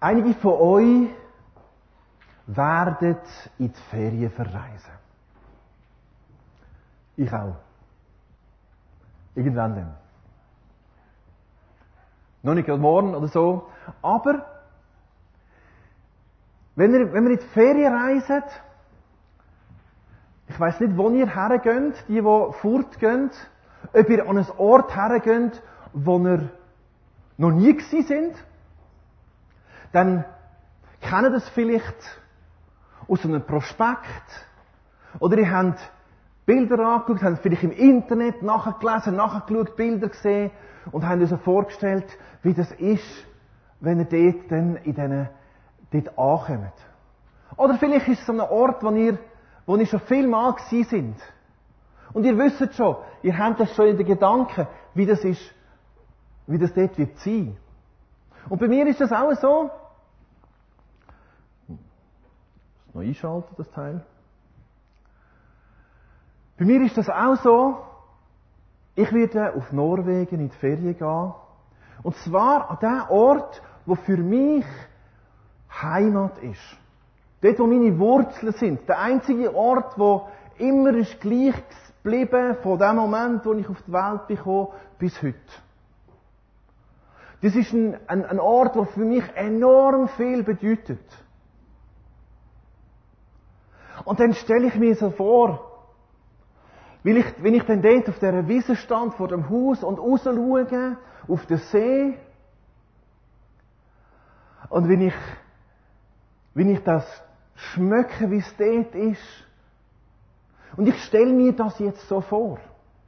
Einige von euch werden in die Ferien verreisen. Ich auch. Irgendwann dann. Noch nicht gerade morgen oder so. Aber, wenn wir in die Ferien reisen, ich weiss nicht, wo ihr hergeht, die fortgehen, ob ihr an einen Ort hergeht, wo ihr noch nie gewesen sind, dann kennt ihr das vielleicht aus einem Prospekt, oder ihr habt Bilder angeschaut, habt vielleicht im Internet nachgelesen, nachgeschaut, Bilder gesehen und habt euch so vorgestellt, wie das ist, wenn ihr dort dann dort ankommt. Oder vielleicht ist es so ein Ort, wo ihr schon viel Mal gewesen sind. Und ihr wisst schon, ihr habt das schon in den Gedanken, wie das ist, wie das dort wird sein. Und bei mir ist das auch so. Das noch einschalten, das Teil. Bei mir ist das auch so. Ich werde auf Norwegen in die Ferien gehen. Und zwar an den Ort, wo für mich Heimat ist. Dort, wo meine Wurzeln sind. Der einzige Ort, wo immer ist gleich geblieben, von dem Moment, wo ich auf die Welt bin, bis heute. Das ist ein Ort, der für mich enorm viel bedeutet. Und dann stelle ich mir so vor, wenn ich dann dort auf dieser Wiese stand, vor dem Haus und raus schaue, auf den See, und wenn ich das schmecke, wie es dort ist, und ich stelle mir das jetzt so vor.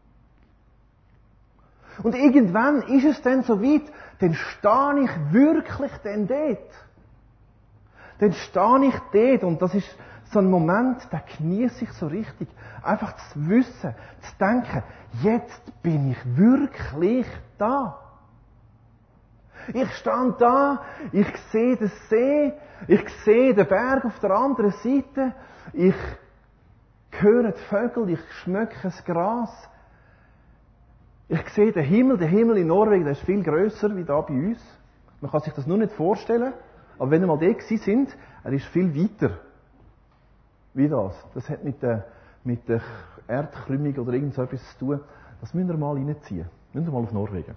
Und irgendwann ist es dann so weit, dann stehe ich wirklich dann dort. Dann stehe ich dort und das ist so ein Moment, da genieße ich so richtig. Einfach zu wissen, zu denken, jetzt bin ich wirklich da. Ich stehe da, ich sehe den See, ich sehe den Berg auf der anderen Seite, ich höre die Vögel, ich schmecke das Gras. Ich sehe den Himmel in Norwegen, der ist viel grösser wie da bei uns. Man kann sich das nur nicht vorstellen. Aber wenn wir mal da sind, er ist viel weiter. Wie das? Das hat mit der Erdkrümmung oder irgend so etwas zu tun. Das müssen wir mal reinziehen. Müssen wir mal auf Norwegen.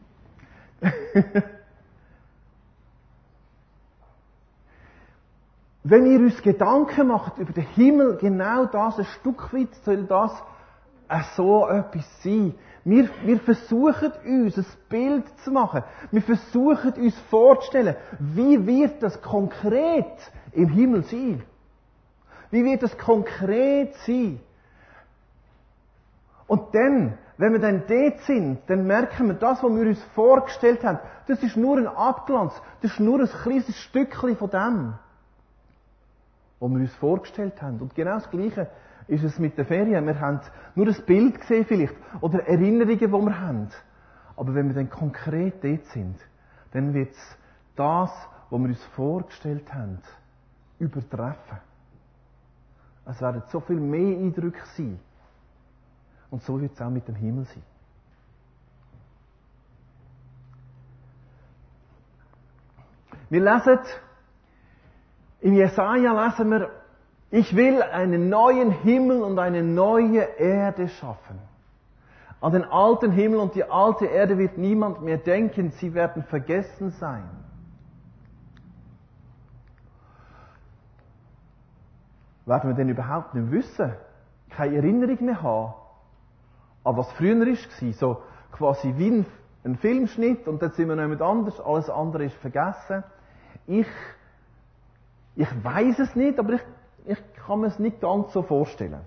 Wenn wir uns Gedanken machen über den Himmel, genau das, ein Stück weit soll das so etwas sein. Wir versuchen uns ein Bild zu machen. Wir versuchen uns vorzustellen, wie wird das konkret im Himmel sein? Wie wird das konkret sein? Und dann, wenn wir dann dort sind, dann merken wir, das, was wir uns vorgestellt haben, das ist nur ein Abglanz, das ist nur ein kleines Stückchen von dem, was wir uns vorgestellt haben. Und genau das Gleiche ist es mit den Ferien. Wir haben nur ein Bild gesehen vielleicht, oder Erinnerungen, die wir haben. Aber wenn wir dann konkret dort sind, dann wird es das, was wir uns vorgestellt haben, übertreffen. Es werden so viel mehr Eindrücke sein. Und so wird es auch mit dem Himmel sein. Wir lesen, in Jesaja lesen wir, ich will einen neuen Himmel und eine neue Erde schaffen. An den alten Himmel und die alte Erde wird niemand mehr denken, sie werden vergessen sein. Werden wir denn überhaupt nicht wissen, keine Erinnerung mehr haben, an was früher war, so quasi wie ein Filmschnitt und dann sind wir noch jemand anders, alles andere ist vergessen. Ich weiss es nicht, aber ich kann mir es nicht ganz so vorstellen.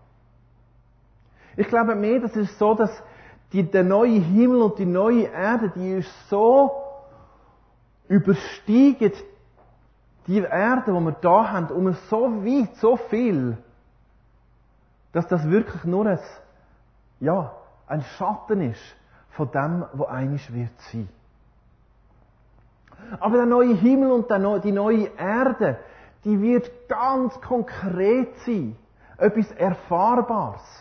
Ich glaube mehr, das ist so, dass der neue Himmel und die neue Erde, die ist so übersteigend die Erde, die wir da haben, um so weit, so viel, dass das wirklich nur ein Schatten ist von dem, was einisch wird sein. Aber der neue Himmel und die neue Erde, die wird ganz konkret sein. Etwas Erfahrbares.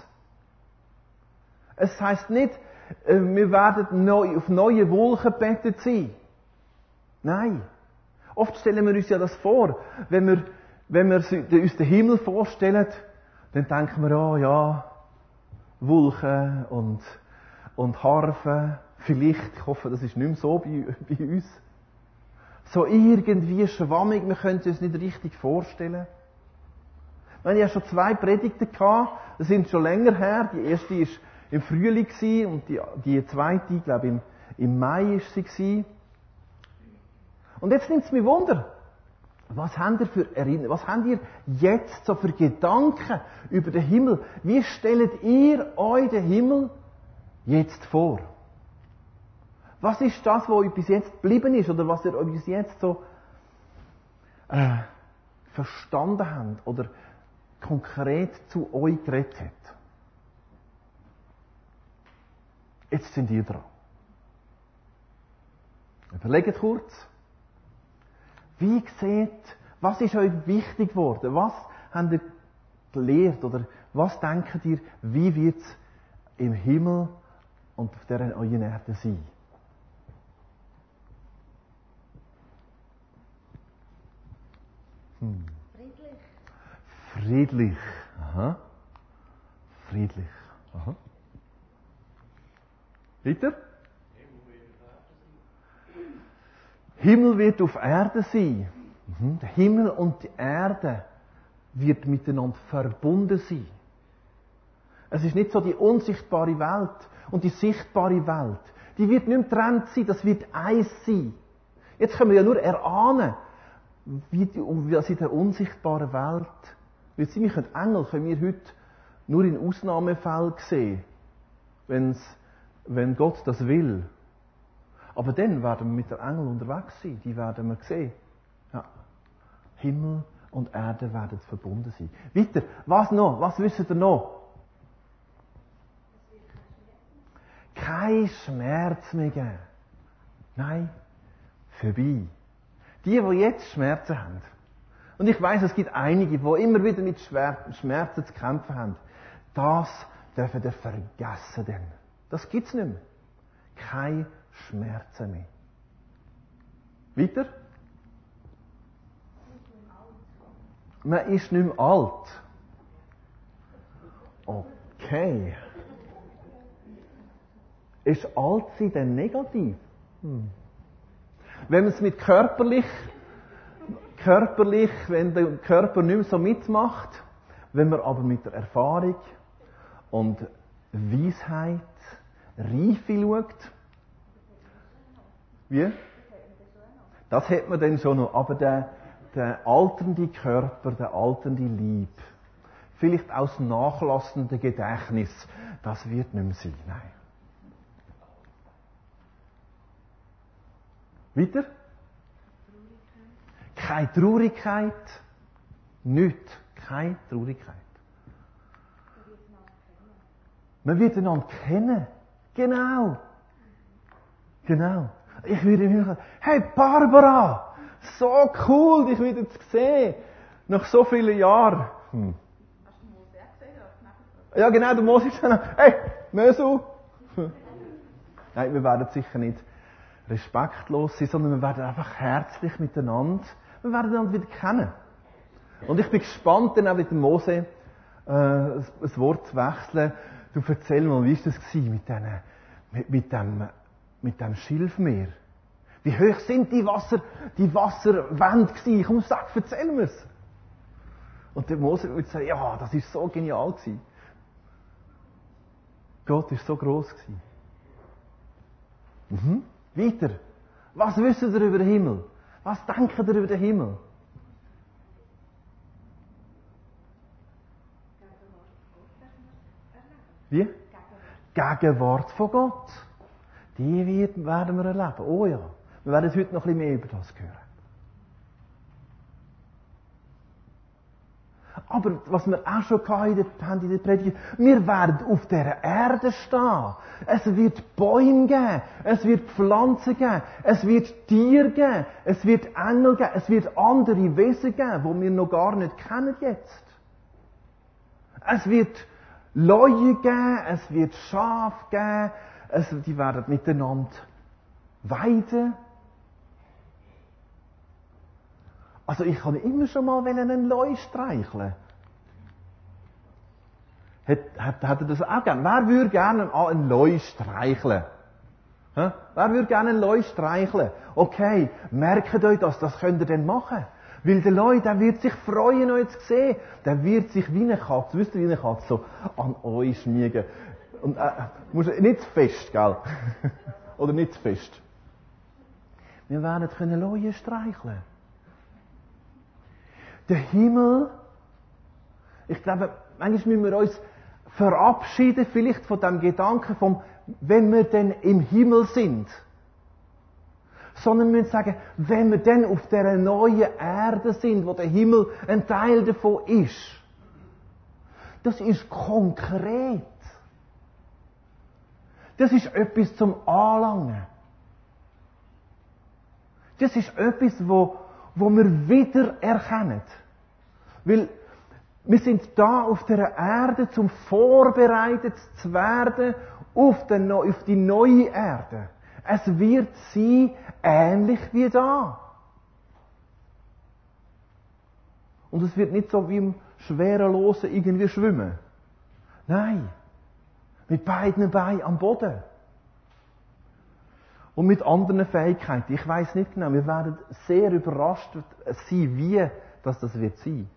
Es heisst nicht, wir werden auf neue Wolken bettet sein. Nein. Oft stellen wir uns ja das vor, wenn wir uns den Himmel vorstellen, dann denken wir, oh ja, Wolken und Harfe, vielleicht, ich hoffe, das ist nicht mehr so bei uns. So irgendwie schwammig, wir können es uns nicht richtig vorstellen. Wir hatten ja schon 2 Predigten gehabt, das sind schon länger her. Die erste war im Frühling und die zweite, ich glaube, im Mai war sie. Und jetzt nimmt es mich Wunder. Was habt ihr jetzt so für Gedanken über den Himmel? Wie stellt ihr euch den Himmel jetzt vor? Was ist das, was euch bis jetzt geblieben ist oder was ihr euch bis jetzt so verstanden habt oder konkret zu euch geredet hat? Jetzt sind ihr dran. Überlegt kurz. Wie was ist euch wichtig geworden? Was habt ihr gelernt? Oder was denkt ihr, wie wird es im Himmel und auf dieser neuen Erde sein? Friedlich. Aha. Friedlich. Aha. Weiter? Himmel wird auf Erde sein. Der Himmel und die Erde wird miteinander verbunden sein. Es ist nicht so die unsichtbare Welt und die sichtbare Welt. Die wird nicht mehr getrennt sein, das wird eins sein. Jetzt können wir ja nur erahnen, was in der unsichtbaren Welt wird sein. Engel können wir heute nur in Ausnahmefällen sehen, wenn Gott das will. Aber dann werden wir mit den Engeln unterwegs sein. Die werden wir sehen. Ja. Himmel und Erde werden verbunden sein. Weiter. Was noch? Was wisst ihr noch? Kein Schmerz mehr geben. Nein, vorbei. Die jetzt Schmerzen haben. Und ich weiss, es gibt einige, die immer wieder mit Schmerzen zu kämpfen haben. Das dürfen ihr vergessen denn. Das gibt's nicht mehr. Kein Schmerzen mehr. Weiter? Man ist nicht mehr alt. Okay. Ist alt sein denn negativ? Wenn man es mit körperlich, wenn der Körper nicht mehr so mitmacht, wenn man aber mit der Erfahrung und Weisheit, Reife schaut, wie? Das hat man dann schon noch. Aber der alternde Körper, der alternde Leib, vielleicht aus nachlassendem Gedächtnis, das wird nicht mehr sein. Nein. Weiter? Keine Traurigkeit. Nichts. Keine Traurigkeit. Man wird einander kennen. Genau. Genau. Ich würde mir sagen, hey Barbara, so cool, dich wieder zu sehen. Nach so vielen Jahren. Hast du den Mose gesehen? Ja, genau, der Mose ist dann, hey, Mösu. Nein, wir werden sicher nicht respektlos sein, sondern wir werden einfach herzlich miteinander, wir werden einander wieder kennen. Und ich bin gespannt, dann auch mit dem Mose ein Wort zu wechseln. Du erzähl mal, wie war das mit dem Schilfmeer? Wie hoch sind die Wasserwände gewesen? Komm, erzähl mir's. Und der Mose würde sagen, ja, das ist so genial gewesen. Gott ist so gross gewesen. Weiter. Was wisst ihr über den Himmel? Was denkt ihr über den Himmel? Wie? Gegenwart von Gott. Die werden wir erleben. Oh ja. Wir werden heute noch ein bisschen mehr über das hören. Aber was wir auch schon haben in der Predigt, wir werden auf dieser Erde stehen. Es wird Bäume geben, es wird Pflanzen geben, es wird Tiere geben, es wird Engel geben, es wird andere Wesen geben, die wir noch gar nicht kennen jetzt. Es wird Leute geben, es wird Schafe geben, die werden miteinander weiden. Also ich kann immer schon mal einen Leu streicheln. Hat er das auch gern? Wer würde gerne einen Leu streicheln? Wer würde gerne einen Leu streicheln? Okay, merkt euch das könnt ihr dann machen. Weil der Leu, der wird sich freuen, euch zu sehen. Der wird sich wie eine Katze, wisst ihr, wie eine Katze, so an euch schmiegen. Und, nicht zu fest, gell? Oder nicht zu fest. Wir werden können Leute streicheln. Der Himmel, ich glaube, manchmal müssen wir uns verabschieden vielleicht von dem Gedanken vom, wenn wir denn im Himmel sind. Sondern wir müssen sagen, wenn wir denn auf dieser neuen Erde sind, wo der Himmel ein Teil davon ist. Das ist konkret. Das ist etwas zum Anlangen. Das ist etwas, wo wir wieder erkennen. Weil wir sind da auf der Erde, zum vorbereitet zu werden auf die neue Erde. Es wird sein, ähnlich wie da. Und es wird nicht so wie im Schwerelosen irgendwie schwimmen. Nein. Mit beiden Beinen am Boden. Und mit anderen Fähigkeiten. Ich weiss nicht genau. Wir werden sehr überrascht sein, wie das wird sein.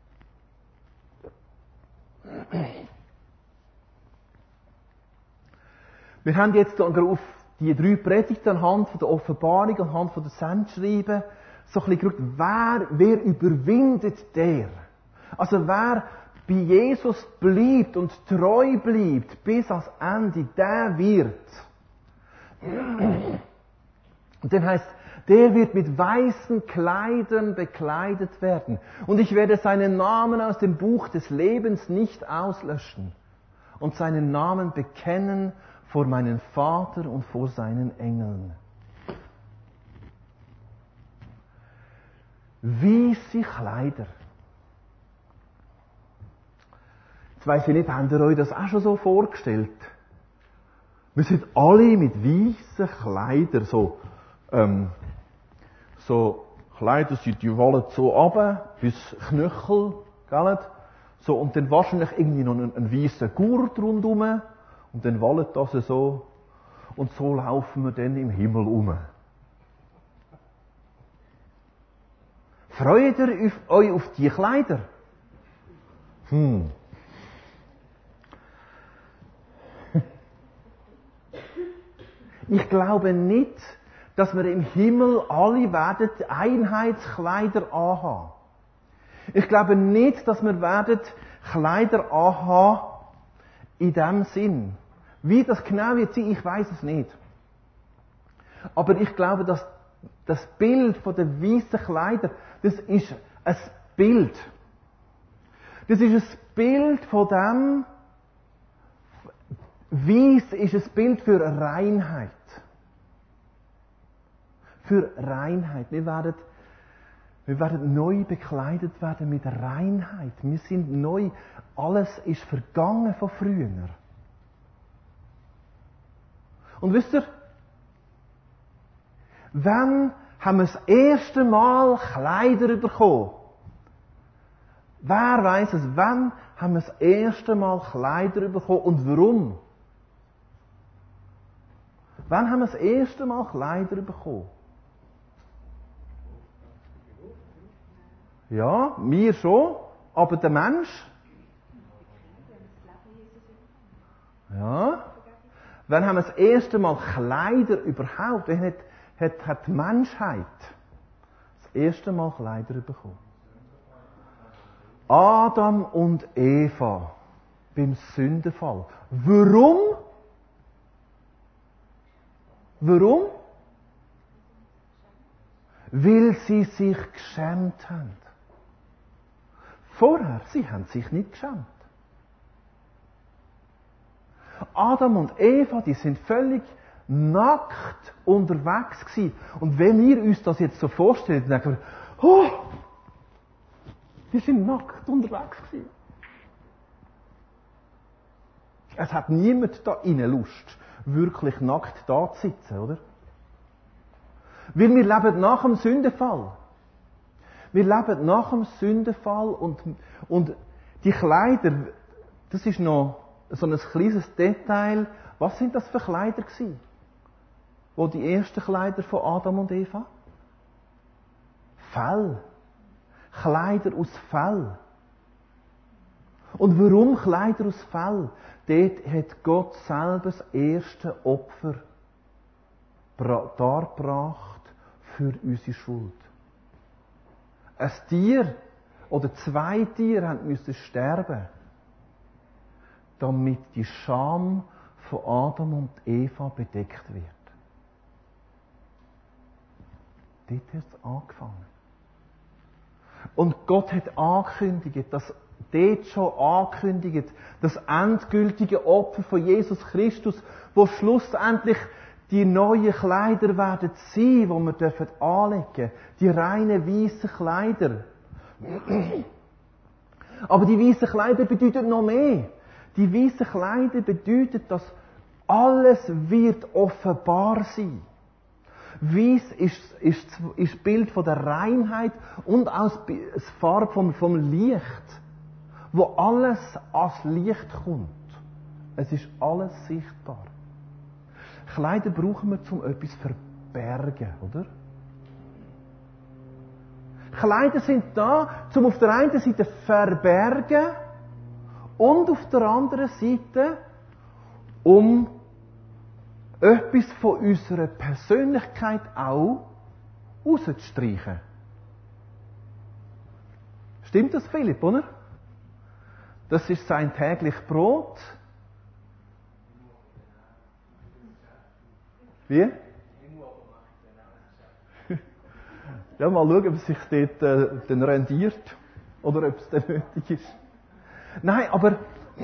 Wir haben jetzt auf die 3 Predigten anhand von der Offenbarung, anhand von der Sendschreiben, so ein bisschen geschaut, wer überwindet der? Also wer bei Jesus bleibt und treu bleibt bis ans Ende, der wird. Und dann heißt, der wird mit weißen Kleidern bekleidet werden. Und ich werde seinen Namen aus dem Buch des Lebens nicht auslöschen und seinen Namen bekennen vor meinem Vater und vor seinen Engeln. Weiße Kleider. Jetzt weiss ich nicht, habt ihr euch das auch schon so vorgestellt? Wir sind alle mit weißen Kleidern, so Kleider, die wallen so runter, bis Knöchel, gell? So, und dann wahrscheinlich irgendwie noch einen weißen Gurt rundherum, und dann wallet das so, und so laufen wir dann im Himmel um. Freut ihr euch auf die Kleider? Ich glaube nicht, dass wir im Himmel alle werden Einheitskleider anhaben. Ich glaube nicht, dass wir werden Kleider anhaben in dem Sinn. Wie das genau wird sein, ich weiß es nicht. Aber ich glaube, dass das Bild von den weißen Kleidern, das ist ein Bild. Das ist ein Bild von dem, Weiß ist ein Bild für Reinheit. Für Reinheit. Wir werden neu bekleidet werden mit Reinheit. Wir sind neu. Alles ist vergangen von früher. Und wisst ihr, wann haben wir das erste Mal Kleider bekommen? Wer weiss es? Wann haben wir das erste Mal Kleider bekommen und warum? Wann haben wir das erste Mal Kleider bekommen? Ja, wir schon, aber der Mensch? Ja. Wann haben wir das erste Mal Kleider überhaupt? Wann hat die Menschheit das erste Mal Kleider bekommen? Adam und Eva beim Sündenfall. Warum? Warum? Weil sie sich geschämt haben. Vorher, sie haben sich nicht geschämt. Adam und Eva, die sind völlig nackt unterwegs gewesen. Und wenn wir uns das jetzt so vorstellen, dann denken wir, oh, die sind nackt unterwegs gewesen. Es hat niemand da innen Lust, wirklich nackt da zu sitzen, oder? Weil wir leben nach dem Sündenfall. Wir leben nach dem Sündenfall und die Kleider, das ist noch so ein kleines Detail. Was sind das für Kleider gewesen? Wo die ersten Kleider von Adam und Eva? Fell. Kleider aus Fell. Und warum Kleider aus Fell? Dort hat Gott selber das erste Opfer dargebracht für unsere Schuld. Ein Tier oder 2 Tiere mussten sterben, damit die Scham von Adam und Eva bedeckt wird. Dort hat es angefangen. Und Gott hat angekündigt, dass dort schon angekündigt, das endgültige Opfer von Jesus Christus, wo schlussendlich die neuen Kleider werden sein, die wir anlegen dürfen. Die reinen weißen Kleider. Aber die weißen Kleider bedeuten noch mehr. Die weißen Kleider bedeuten, dass alles wird offenbar sein. Weiss ist Bild von der Reinheit und auch das Farbe vom Licht, wo alles ans Licht kommt. Es ist alles sichtbar. Kleider brauchen wir, um etwas zu verbergen, oder? Kleider sind da, um auf der einen Seite verbergen und auf der anderen Seite, um etwas von unserer Persönlichkeit auch rauszustreichen. Stimmt das, Philipp, oder? Das ist sein tägliches Brot. Wie? Ja, mal schauen, ob es sich dort dann rendiert. Oder ob es dann nötig ist. Nein, aber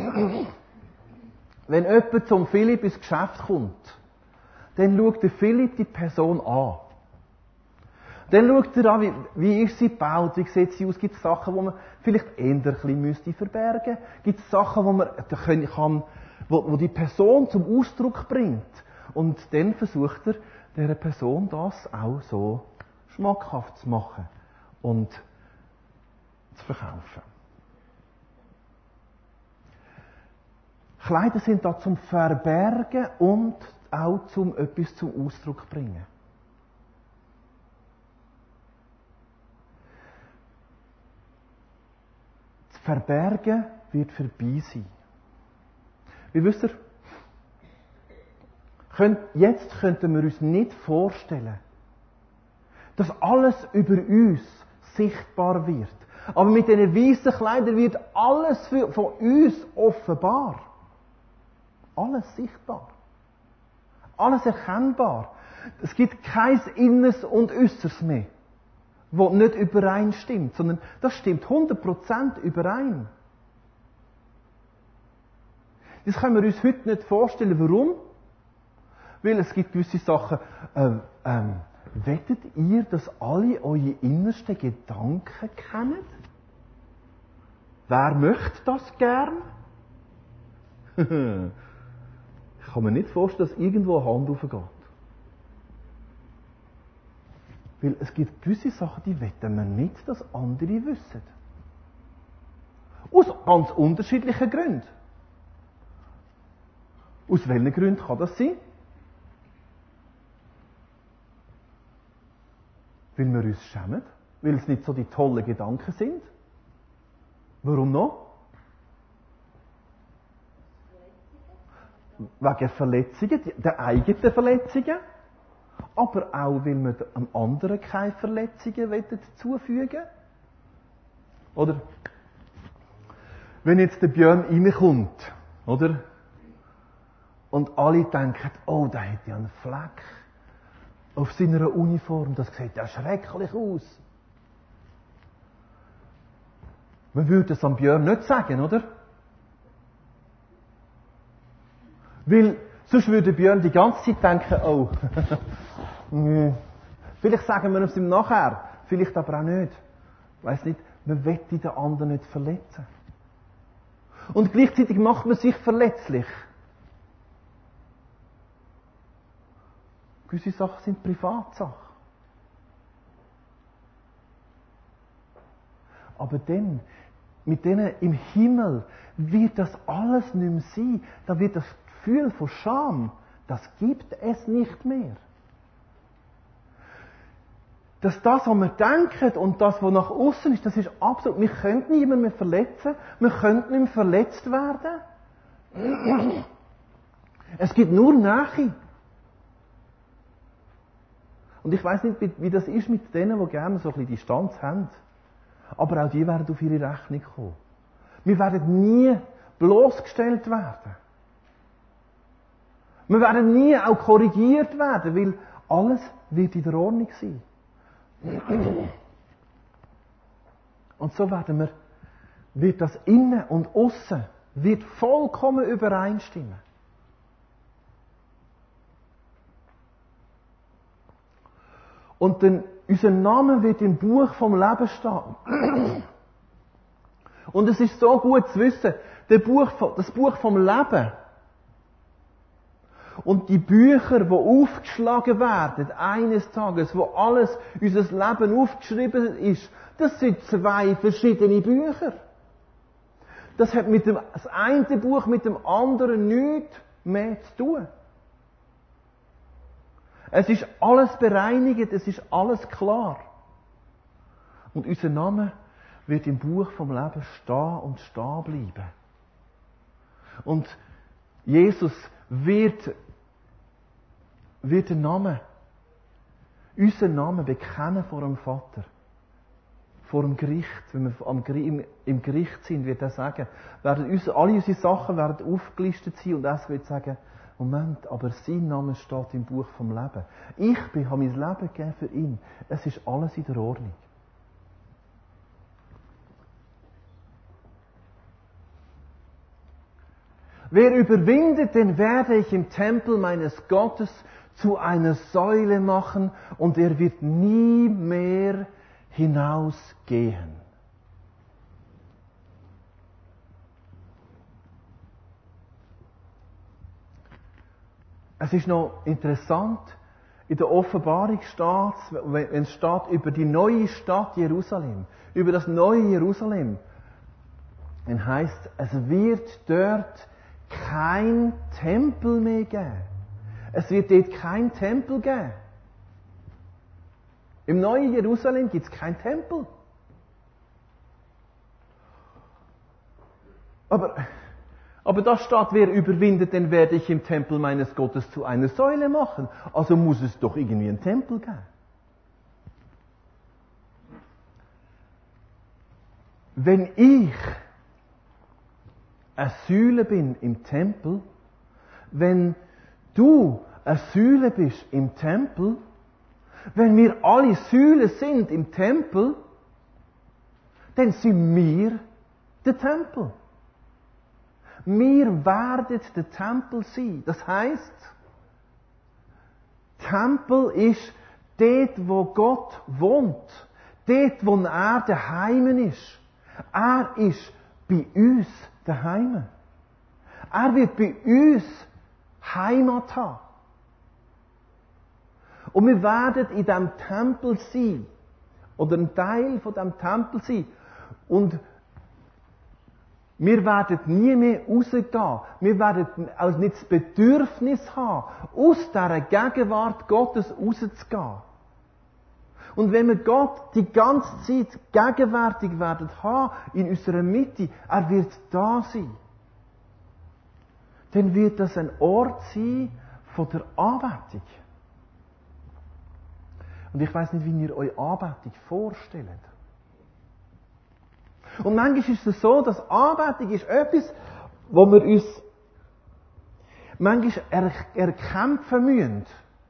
wenn jemand zum Philipp ins Geschäft kommt, dann schaut der Philipp die Person an. Dann schaut er an, wie ist sie gebaut, wie sieht sie aus. Gibt es Sachen, die man vielleicht eher ein bisschen verbergen müsste? Gibt es Sachen, die man kann, wo die Person zum Ausdruck bringt? Und dann versucht er, dieser Person das auch so schmackhaft zu machen und zu verkaufen. Kleider sind da zum Verbergen und auch zum etwas zum Ausdruck bringen. Das Verbergen wird vorbei sein. Wie wisst ihr? Jetzt könnten wir uns nicht vorstellen, dass alles über uns sichtbar wird. Aber mit diesen weißen Kleidern wird alles von uns offenbar. Alles sichtbar. Alles erkennbar. Es gibt kein Inneres und Äußeres mehr, das nicht übereinstimmt, sondern das stimmt 100% überein. Das können wir uns heute nicht vorstellen. Warum? Weil es gibt gewisse Sachen, wettet ihr, dass alle eure innersten Gedanken kennen? Wer möchte das gern? Ich kann mir nicht vorstellen, dass irgendwo eine Hand aufgeht. Weil es gibt gewisse Sachen, die wetten wir nicht, dass andere wissen. Aus ganz unterschiedlichen Gründen. Aus welchen Gründen kann das sein? Weil wir uns schämen, weil es nicht so die tollen Gedanken sind. Warum noch? Wegen Verletzungen, der eigenen Verletzungen, aber auch, weil wir dem anderen keine Verletzungen zufügen wollen. Oder? Wenn jetzt der Björn reinkommt, oder? Und alle denken, oh, da hat ja einen Fleck auf seiner Uniform, das sieht ja schrecklich aus. Man würde es am Björn nicht sagen, oder? Weil sonst würde Björn die ganze Zeit denken, oh, vielleicht sagen wir es ihm nachher, vielleicht aber auch nicht. Ich weiss nicht, man will den anderen nicht verletzen. Und gleichzeitig macht man sich verletzlich. Gewisse Sachen sind Privatsachen. aber dann, mit denen im Himmel, wird das alles nicht mehr sein. Da wird das Gefühl von Scham, das gibt es nicht mehr. Dass das, was wir denken und das, was nach außen ist, das ist absolut, wir können niemanden mehr verletzen, wir können nicht mehr verletzt werden. Es gibt nur Nähe. Und ich weiss nicht, wie das ist mit denen, die gerne so ein bisschen Distanz haben. Aber auch die werden auf ihre Rechnung kommen. Wir werden nie bloßgestellt werden. Wir werden nie auch korrigiert werden, weil alles wird in der Ordnung sein. Und so wird das Innen und Aussen wird vollkommen übereinstimmen. Und dann, unser Name wird im Buch vom Leben stehen. Und es ist so gut zu wissen, das Buch vom Leben und die Bücher, die aufgeschlagen werden, eines Tages, wo alles, unser Leben aufgeschrieben ist, das sind zwei verschiedene Bücher. Das hat das eine Buch mit dem anderen nichts mehr zu tun. Es ist alles bereinigt, es ist alles klar. Und unser Name wird im Buch vom Leben stehen und stehen bleiben. Und Jesus wird den Namen, unseren Namen bekennen vor dem Vater. Vor dem Gericht, wenn wir im Gericht sind, wird er sagen, alle unsere Sachen werden aufgelistet sein und er wird sagen, Moment, aber sein Name steht im Buch vom Leben. Ich habe mein Leben gegeben für ihn. Es ist alles in der Ordnung. Wer überwindet, den werde ich im Tempel meines Gottes zu einer Säule machen und er wird nie mehr hinausgehen. Es ist noch interessant, in der Offenbarung steht, wenn es steht über die neue Stadt Jerusalem, über das neue Jerusalem, dann heisst es wird dort kein Tempel mehr geben. Es wird dort kein Tempel geben. Im neuen Jerusalem gibt es keinen Tempel. Aber da steht, wer überwindet, den werde ich im Tempel meines Gottes zu einer Säule machen. Also muss es doch irgendwie einen Tempel geben. Wenn ich eine Säule bin im Tempel, wenn du eine Säule bist im Tempel, wenn wir alle Säulen sind im Tempel, dann sind wir der Tempel. Wir werden der Tempel sein. Das heisst, Tempel ist dort, wo Gott wohnt. Dort, wo er daheim ist. Er ist bei uns daheim. Er wird bei uns Heimat haben. Und wir werden in diesem Tempel sein. Oder ein Teil von diesem Tempel sein. Und wir werden nie mehr rausgehen. Wir werden auch nicht das Bedürfnis haben, aus dieser Gegenwart Gottes rauszugehen. Und wenn wir Gott die ganze Zeit gegenwärtig werden haben, in unserer Mitte, er wird da sein, dann wird das ein Ort sein von der Anbetung. Und ich weiss nicht, wie ihr euch Anbetung vorstellt. Und manchmal ist es so, dass Anbetung ist etwas, wo wir uns manchmal erkämpfen müssen.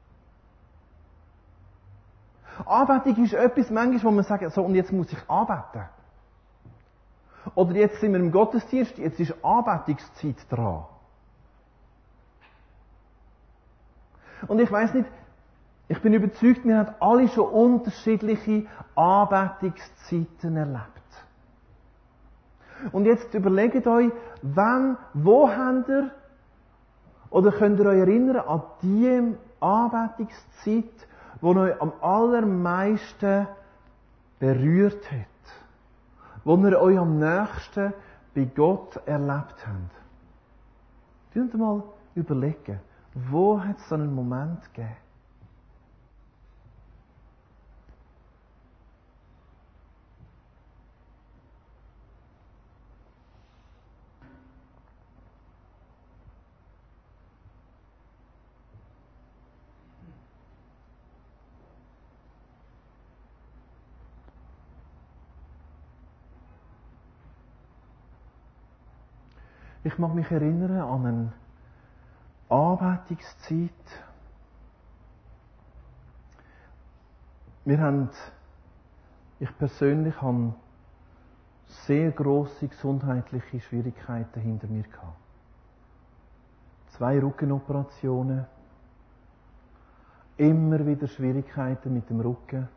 Anbetung ist etwas, manchmal, wo man sagt, so, und jetzt muss ich anbeten. Oder jetzt sind wir im Gottesdienst, jetzt ist Anbetungszeit dran. Und ich weiss nicht, ich bin überzeugt, wir haben alle schon unterschiedliche Anbetungszeiten erlebt. Und jetzt überlegt euch, wo habt ihr, oder könnt ihr euch erinnern an die Anbetungszeit, die euch am allermeisten berührt hat? wo ihr euch am nächsten bei Gott erlebt habt. Könnt ihr mal überlegen, wo hat es so einen Moment gegeben? Ich mag mich erinnern an eine Anbetungszeit. Ich persönlich habe sehr grosse gesundheitliche Schwierigkeiten hinter mir gehabt. 2 Rückenoperationen, immer wieder Schwierigkeiten mit dem Rücken.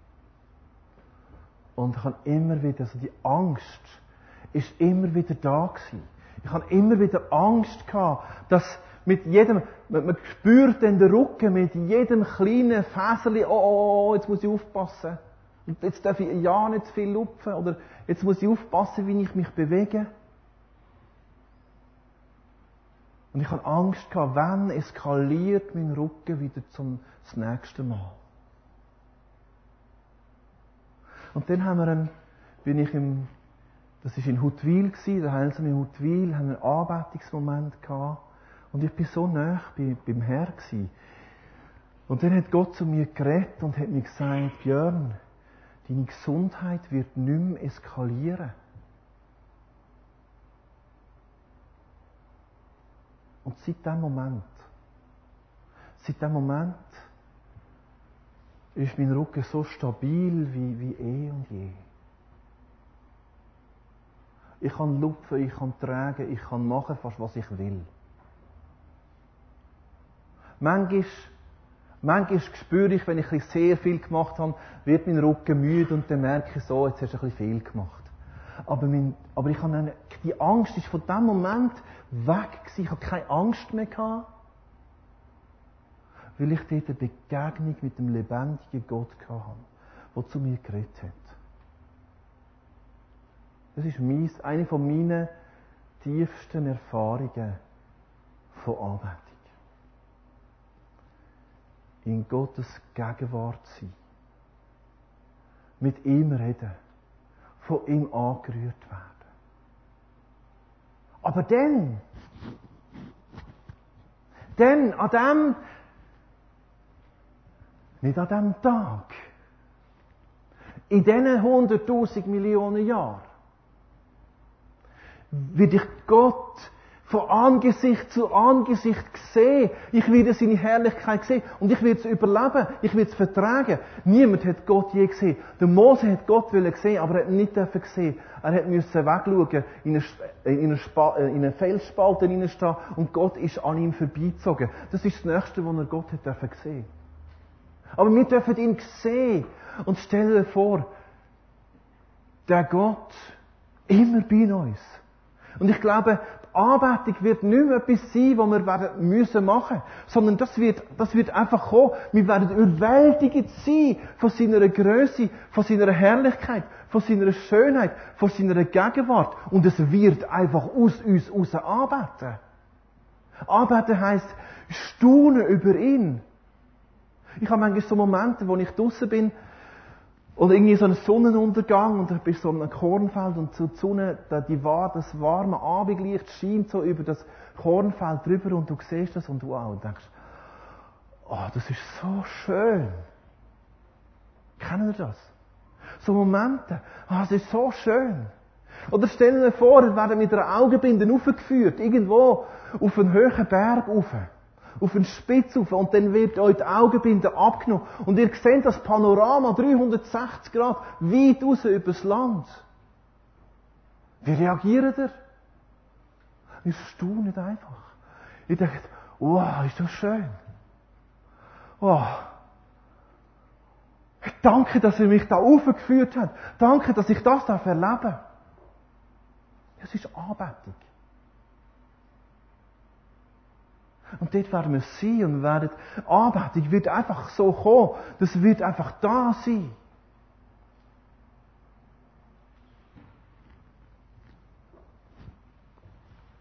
Und ich habe immer wieder, also die Angst ist immer wieder da gewesen. Ich habe immer wieder Angst gehabt, dass mit jedem, man spürt den Rücken, mit jedem kleinen Fäserli, oh, jetzt muss ich aufpassen. Und jetzt darf ich ja nicht zu viel lupfen, oder jetzt muss ich aufpassen, wie ich mich bewege. Und ich habe Angst gehabt, wann eskaliert mein Rücken wieder das nächste Mal. Und dann das war in Huttwil, der Heilsam in Huttwil, haben wir einen Anbetungsmoment gehabt. Und ich war so nah beim Herrn gewesen. Und dann hat Gott zu mir geredet und hat mir gesagt, Björn, deine Gesundheit wird nicht mehr eskalieren. Und seit dem Moment ist mein Rücken so stabil wie eh und je. Ich kann lupfen, ich kann tragen, ich kann machen fast was ich will. Manchmal spüre ich, wenn ich sehr viel gemacht habe, wird mein Rücken müde und dann merke ich so, jetzt hast du ein bisschen viel gemacht. Aber ich habe die Angst ist von dem Moment weg gewesen. Ich habe keine Angst mehr gehabt, weil ich dort eine Begegnung mit dem lebendigen Gott hatte, der zu mir geredet hat. Das ist eine von meinen tiefsten Erfahrungen von Anbetung. In Gottes Gegenwart sein. Mit ihm reden. Von ihm angerührt werden. Aber dann nicht an dem Tag, in diesen 100.000 Millionen Jahren, werde ich Gott von Angesicht zu Angesicht sehen. Ich werde seine Herrlichkeit sehen und ich werde es überleben. Ich werde es vertragen. Niemand hat Gott je gesehen. Der Mose hat Gott sehen, aber er hat nicht sehen. Er musste wegschauen, in eine Felsspalte hineinstehen und Gott ist an ihm vorbeigezogen. Das ist das Nächste, was er Gott hat sehen. Aber wir dürfen ihn sehen und stellen dir vor, der Gott immer bei uns. Und ich glaube, die Anbetung wird nicht mehr etwas sein, was wir machen müssen, sondern das wird einfach kommen. Wir werden überwältigt sein von seiner Größe, von seiner Herrlichkeit, von seiner Schönheit, von seiner Gegenwart. Und es wird einfach aus uns raus anbeten. Anbeten heisst, staunen über ihn. Ich habe manchmal so Momente, wo ich draussen bin, oder irgendwie so ein Sonnenuntergang und ich bin so in einem Kornfeld und so die Sonne, das warme Abendlicht scheint so über das Kornfeld drüber und du siehst das und wow, und denkst, oh, das ist so schön. Kennen ihr das? So Momente, es ist so schön. Oder stell dir vor, wir werden mit einer Augenbinde aufgeführt, irgendwo auf einen hohen Berg rauf. Auf einen Spitz rauf, und dann wird euch die Augenbinde abgenommen. Und ihr seht das Panorama 360 Grad weit raus übers Land. Wie reagiert ihr? Ihr staunt einfach. Ihr denkt, wow, ist das schön. Wow. Danke, dass ihr mich da aufgeführt habt. Danke, dass ich das erleben darf. Das ist Anbetung. Und dort werden wir sein und wir werden Anbetung wird einfach so kommen. Das wird einfach da sein.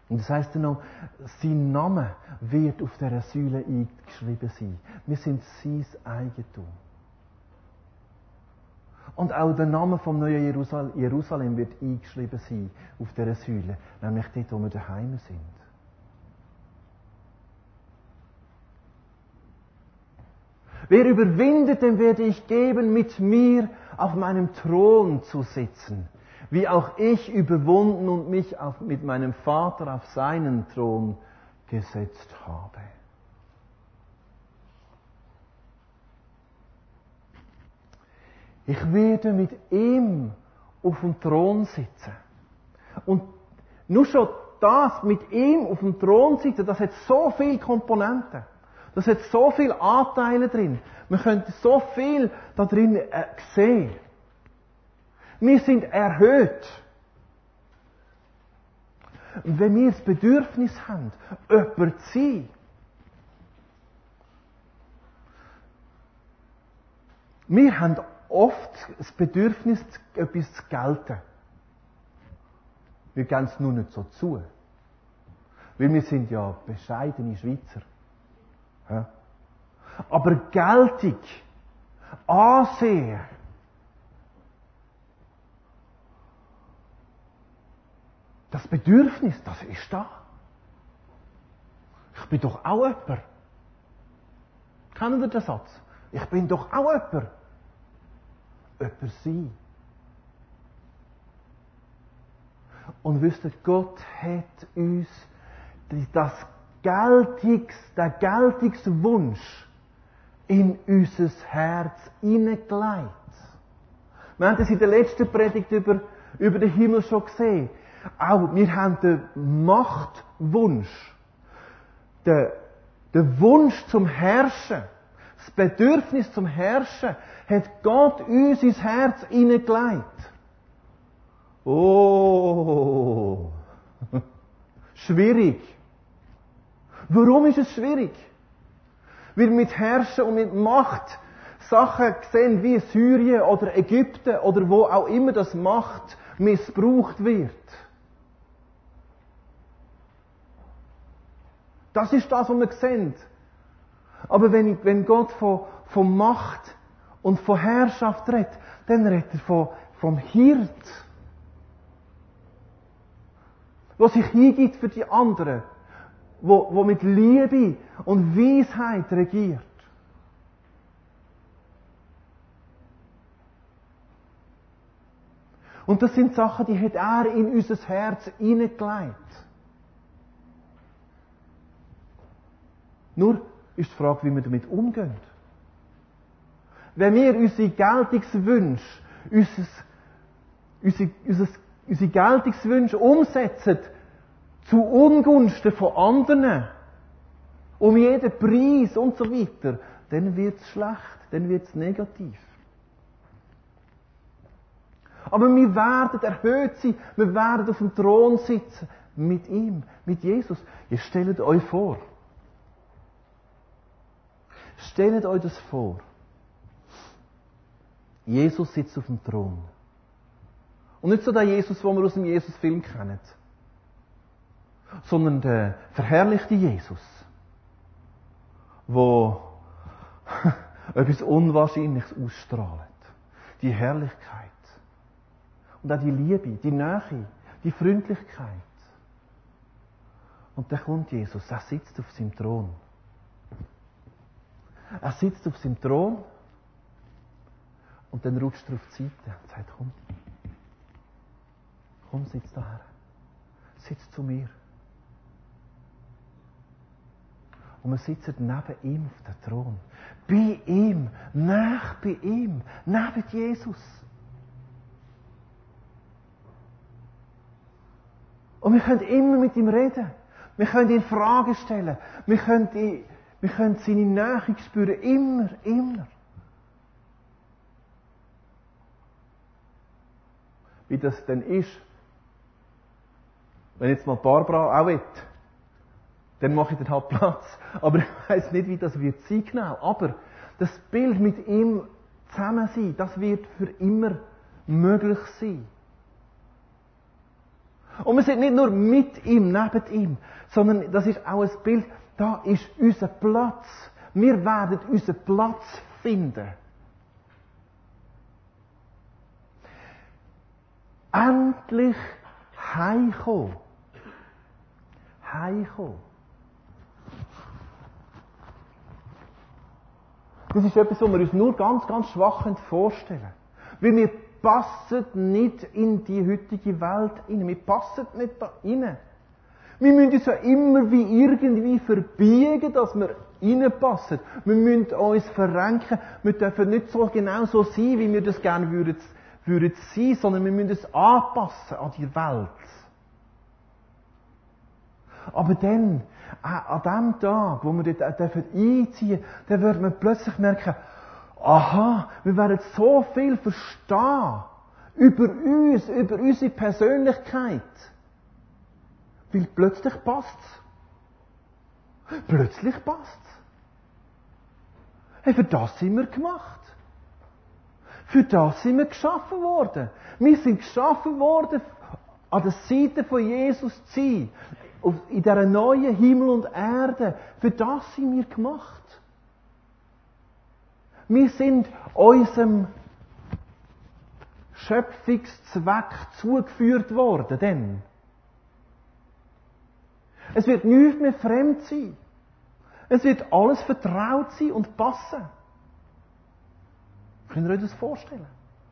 Und das heisst dann noch, sein Name wird auf dieser Säule eingeschrieben sein. Wir sind sein Eigentum. Und auch der Name vom neuen Jerusalem wird eingeschrieben sein auf dieser Säule, nämlich dort, wo wir daheim sind. Wer überwindet, dem werde ich geben, mit mir auf meinem Thron zu sitzen, wie auch ich überwunden und mich mit meinem Vater auf seinen Thron gesetzt habe. Ich werde mit ihm auf dem Thron sitzen. Und nur schon das, mit ihm auf dem Thron sitzen, das hat so viele Komponenten. Das hat so viele Anteile drin. Wir können so viel da drin sehen. Wir sind erhöht. Und wenn wir das Bedürfnis haben, jemand zu sein, wir haben oft das Bedürfnis, etwas zu gelten. Wir geben es nur nicht so zu. Weil wir sind ja bescheidene Schweizer. Ja. Aber Geltung, Ansehen, das Bedürfnis, das ist da. Ich bin doch auch jemand. Kennen Sie den Satz? Ich bin doch auch jemand. Jemand sein. Und wisst ihr, Gott hat uns den Geltungswunsch in unser Herz hineingelegt. Wir haben das in der letzten Predigt über den Himmel schon gesehen. Auch wir haben den Machtwunsch, den Wunsch zum Herrschen, das Bedürfnis zum Herrschen, hat Gott uns ins Herz hineingelegt. Oh, schwierig. Warum ist es schwierig? Weil mit Herrschen und mit Macht Sachen sehen wie Syrien oder Ägypten oder wo auch immer das Macht missbraucht wird. Das ist das, was wir sehen. Aber wenn Gott von Macht und von Herrschaft redet, dann redet er vom Hirt, der sich hingibt für die anderen, wo mit Liebe und Weisheit regiert. Und das sind Sachen, die hat er in unser Herz hineingelegt. Nur ist die Frage, wie wir damit umgehen. Wenn wir unsere Geltungswünsche, unsere Geltungswünsche umsetzen zu Ungunsten von anderen, um jeden Preis und so weiter, dann wird es schlecht, dann wird es negativ. Aber wir werden erhöht sein, wir werden auf dem Thron sitzen, mit ihm, mit Jesus. Ihr stellt euch vor. Stellt euch das vor. Jesus sitzt auf dem Thron. Und nicht so der Jesus, den wir aus dem Jesus-Film kennen, sondern der verherrlichte Jesus, der etwas Unwahrscheinliches ausstrahlt. Die Herrlichkeit. Und auch die Liebe, die Nähe, die Freundlichkeit. Und dann kommt Jesus, er sitzt auf seinem Thron. Er sitzt auf seinem Thron und dann rutscht er auf die Seite und sagt, komm, sitz daher. Sitz zu mir. Und wir sitzen neben ihm auf dem Thron. Bei ihm, nach bei ihm, neben Jesus. Und wir können immer mit ihm reden. Wir können ihn Fragen stellen. Wir können seine Nähe spüren. Immer, immer. Wie das denn ist, wenn jetzt mal Barbara auch will, dann mache ich dann halt Platz. Aber ich weiss nicht, wie das wird sein genau. Aber das Bild mit ihm zusammen sein, das wird für immer möglich sein. Und wir sind nicht nur mit ihm, neben ihm, sondern das ist auch ein Bild, da ist unser Platz. Wir werden unseren Platz finden. Endlich heimkommen. Heimkommen. Das ist etwas, was wir uns nur ganz, ganz schwach vorstellen können. Weil wir passen nicht in die heutige Welt rein. Wir passen nicht da rein. Wir müssen uns ja immer wie irgendwie verbiegen, dass wir reinpassen. Wir müssen uns verrenken. Wir dürfen nicht so genau so sein, wie wir das gerne würden sein, sondern wir müssen uns anpassen an die Welt. Aber dann, an dem Tag, wo wir dort einziehen dürfen, dann wird man plötzlich merken, aha, wir werden so viel verstehen über uns, über unsere Persönlichkeit. Weil plötzlich passt's. Plötzlich passt's. Hey, für das sind wir gemacht. Für das sind wir geschaffen worden. Wir sind geschaffen worden, an der Seite von Jesus zu sein. In dieser neuen Himmel und Erde. Für das sind wir gemacht. Wir sind unserem Schöpfungszweck zugeführt worden. Denn es wird nichts mehr fremd sein. Es wird alles vertraut sein und passen. Könnt ihr euch das vorstellen?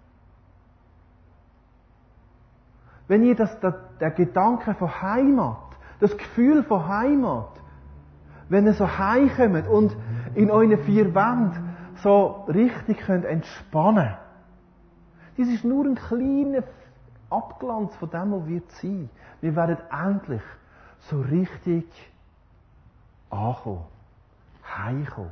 Wenn ihr der Gedanke von Heimat, das Gefühl von Heimat, wenn ihr so heimkommt und in euren 4 Wänden so richtig könnt entspannen, das ist nur ein kleiner Abglanz von dem, was wir sein. Wir werden endlich so richtig ankommen, heimkommen.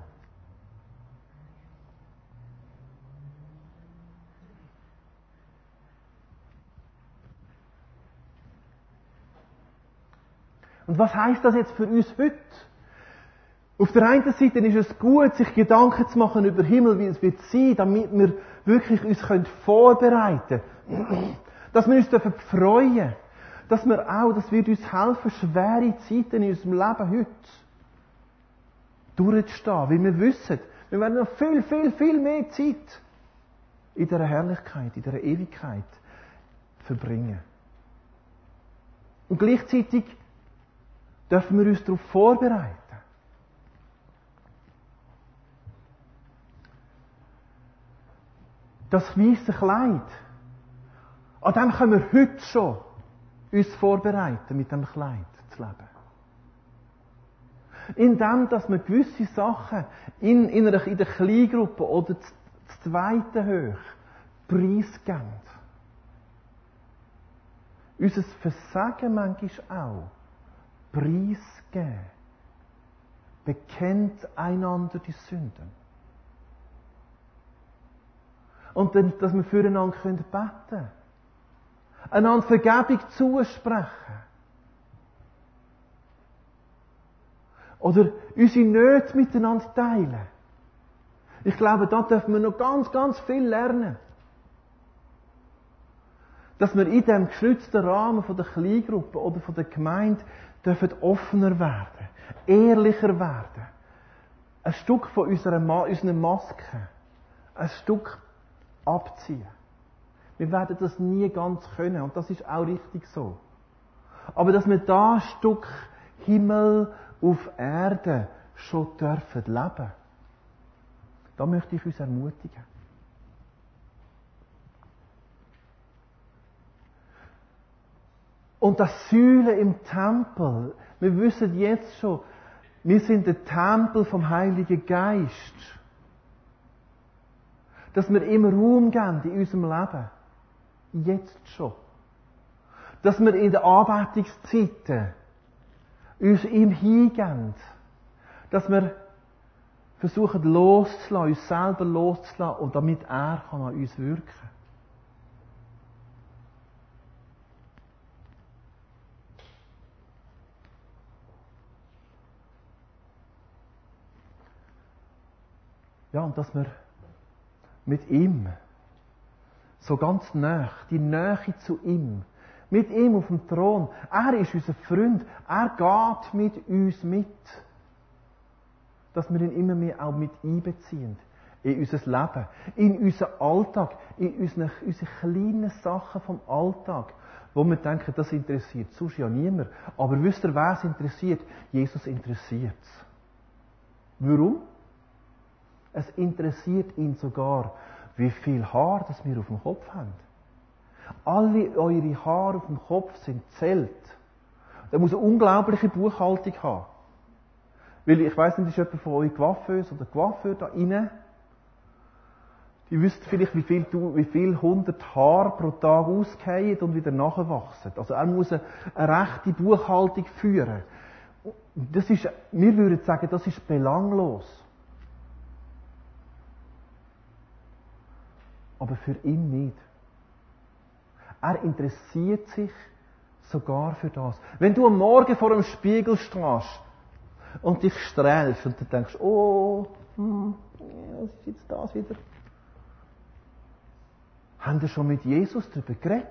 Und was heisst das jetzt für uns heute? Auf der einen Seite ist es gut, sich Gedanken zu machen über Himmel, wie es wird sein, damit wir wirklich uns vorbereiten können. Dass wir uns freuen dürfen. Dass wird uns helfen, schwere Zeiten in unserem Leben heute durchzustehen. Weil wir wissen, wir werden noch viel, viel, viel mehr Zeit in dieser Herrlichkeit, in dieser Ewigkeit verbringen. Und gleichzeitig dürfen wir uns darauf vorbereiten. Das weisse Kleid, an dem können wir heute schon uns vorbereiten, mit dem Kleid zu leben. Indem, dass wir gewisse Sachen in der Kleingruppe oder zur zweiten Höhe preisgeben. Unser Versagen manchmal auch preisgeben. Bekennt einander die Sünden. Und dann, dass wir füreinander beten können. Einander Vergebung zusprechen. Oder unsere Nöte miteinander teilen. Ich glaube, da dürfen wir noch ganz, ganz viel lernen. Dass wir in diesem geschützten Rahmen von der Kleingruppe oder von der Gemeinde dürfen offener werden, ehrlicher werden. Ein Stück von unseren Masken, ein Stück abziehen. Wir werden das nie ganz können und das ist auch richtig so. Aber dass wir da ein Stück Himmel auf Erde schon dürfen leben, da möchte ich uns ermutigen. Und das Säulen im Tempel, wir wissen jetzt schon, wir sind der Tempel vom Heiligen Geist. Dass wir ihm Raum geben in unserem Leben. Jetzt schon. Dass wir in den Anbetungszeiten uns ihm hingeben. Dass wir versuchen loszulassen, uns selber loszulassen und damit er kann an uns wirken. Ja, und dass wir mit ihm so ganz nah, die Nähe zu ihm, Mit ihm auf dem Thron. Er ist unser Freund. Er geht mit uns mit. Dass wir ihn immer mehr auch mit einbeziehen. In unser Leben. In unseren Alltag. In unsere kleinen Sachen vom Alltag. Wo wir denken, das interessiert sonst ja niemand. Aber wisst ihr, wer es interessiert? Jesus interessiert es. Warum? Es interessiert ihn sogar, wie viel Haar das wir auf dem Kopf haben. Alle eure Haare auf dem Kopf sind zählt. Da muss eine unglaubliche Buchhaltung haben. Weil ich weiss nicht, ist jemand von euch Coiffeuse oder Coiffeur da rein? Die wisst vielleicht, wie viel 100 Haare pro Tag ausgehen und wieder nachwachsen. Also er muss eine rechte Buchhaltung führen. Wir würden sagen, das ist belanglos. Aber für ihn nicht. Er interessiert sich sogar für das. Wenn du am Morgen vor dem Spiegel stehst und dich strahlst und du denkst, oh, was ist jetzt das wieder? Haben wir schon mit Jesus darüber geredet?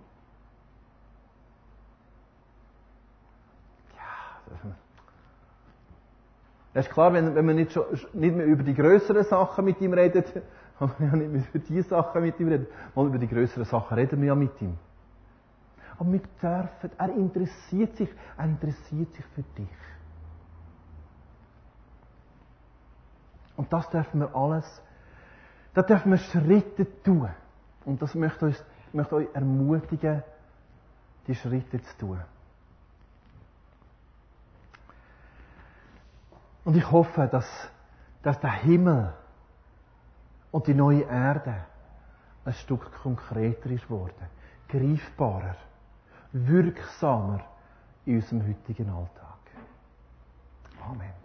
Ja, das ist klar, wenn man nicht mehr über die grösseren Sachen mit ihm redet, wenn wir nicht mehr über die Sachen mit ihm reden, mal über die grösseren Sachen reden wir ja mit ihm. Aber wir dürfen, er interessiert sich für dich. Und das dürfen wir alles, da dürfen wir Schritte tun. Und das möchte euch ermutigen, die Schritte zu tun. Und ich hoffe, dass der Himmel und die neue Erde ein Stück konkreter ist worden, greifbarer, wirksamer in unserem heutigen Alltag. Amen.